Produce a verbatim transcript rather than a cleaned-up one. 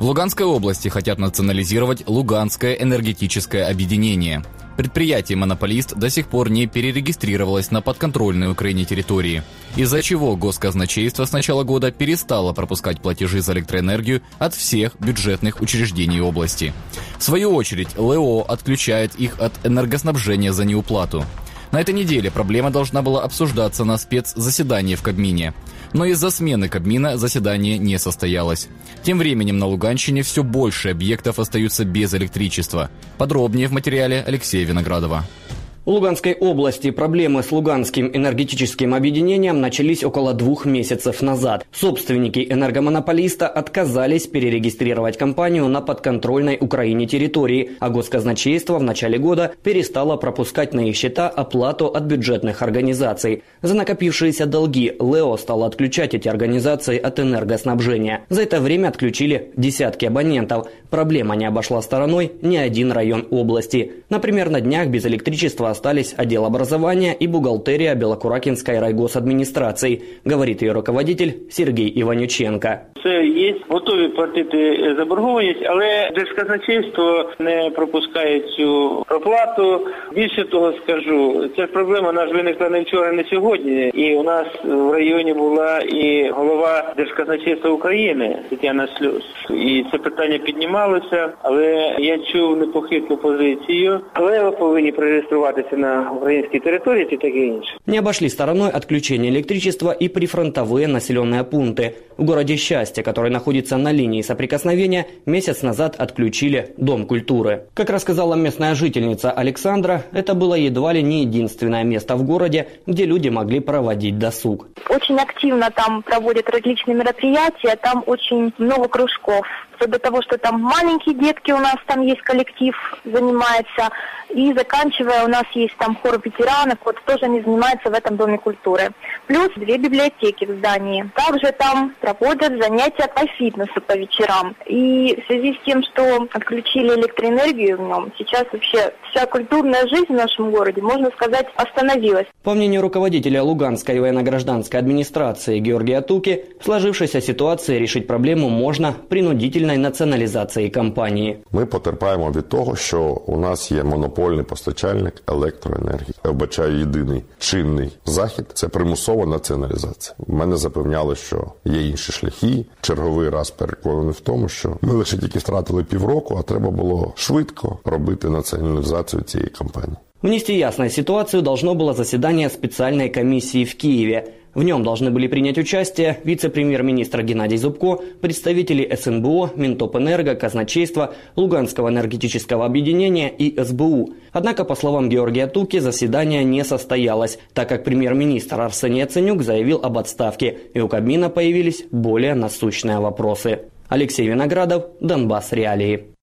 В Луганской области хотят национализировать Луганское энергетическое объединение. Предприятие-монополист до сих пор не перерегистрировалось на подконтрольной Украине территории, из-за чего госказначейство с начала года перестало пропускать платежи за электроэнергию от всех бюджетных учреждений области. В свою очередь, ЛЭО отключает их от энергоснабжения за неуплату. На этой неделе проблема должна была обсуждаться на спецзаседании в Кабмине. Но из-за смены Кабмина заседание не состоялось. Тем временем на Луганщине все больше объектов остаются без электричества. Подробнее в материале Алексея Виноградова. В Луганской области проблемы с Луганским энергетическим объединением начались около двух месяцев назад. Собственники энергомонополиста отказались перерегистрировать компанию на подконтрольной Украине территории, а госказначейство в начале года перестало пропускать на их счета оплату от бюджетных организаций. За накопившиеся долги ЛЭО стало отключать эти организации от энергоснабжения. За это время отключили десятки абонентов. Проблема не обошла стороной ни один район области. Например, на днях без электричества остались отдел образования и бухгалтерия Белокуракинской райгосадминистрации, говорит ее руководитель Сергей Иванюченко. Це є готові платити заборгованість, але Держказначейство не пропускає цю проплату. Більше того скажу, ця проблема у нас виникла не вчора, не сьогодні. І у нас в районі була і голова Держказначейства України Тетяна Сльоз. І це питання піднімалося, але я чув непохитну позицію. Але ви повинні перереєструватися на українській території і таке інше. Не обошли стороной отключение электричества и прифронтовые населенные пункты. В городе Счастье, который находится на линии соприкосновения, месяц назад отключили Дом культуры. Как рассказала местная жительница Александра, это было едва ли не единственное место в городе, где люди могли проводить досуг. Очень активно там проводят различные мероприятия, там очень много кружков. До того, что там маленькие детки, у нас там есть коллектив, занимается, и заканчивая у нас есть там хор ветеранов, вот тоже они занимаются в этом Доме культуры. Плюс две библиотеки в здании. Также там проводят занятия по фитнесу по вечерам. И в связи с тем, что отключили электроэнергию в нем, сейчас вообще вся культурная жизнь в нашем городе, можно сказать, остановилась. По мнению руководителя Луганской военно-гражданской администрации Георгия Туки, в сложившейся ситуации решить проблему можно принудительно націоналізації компанії. Ми потерпаємо від того, що у нас є монопольний постачальник електроенергії. Я вбачаю єдиний чинний захід – це примусова націоналізація. Мене запевняли, що є інші шляхи. Черговий раз переконаний в тому, що ми лише тільки втратили півроку, а треба було швидко робити націоналізацію цієї компанії. Внести ясность в ситуацию должно было заседание специальной комиссии в Киеве. В нем должны были принять участие вице-премьер-министр Геннадий Зубко, представители эс эн бэ о, Минтопэнерго, Казначейства, Луганского энергетического объединения и эс бэ у. Однако, по словам Георгия Туки, заседание не состоялось, так как премьер-министр Арсений Яценюк заявил об отставке, и у Кабмина появились более насущные вопросы. Алексей Виноградов, Донбасс Реалии.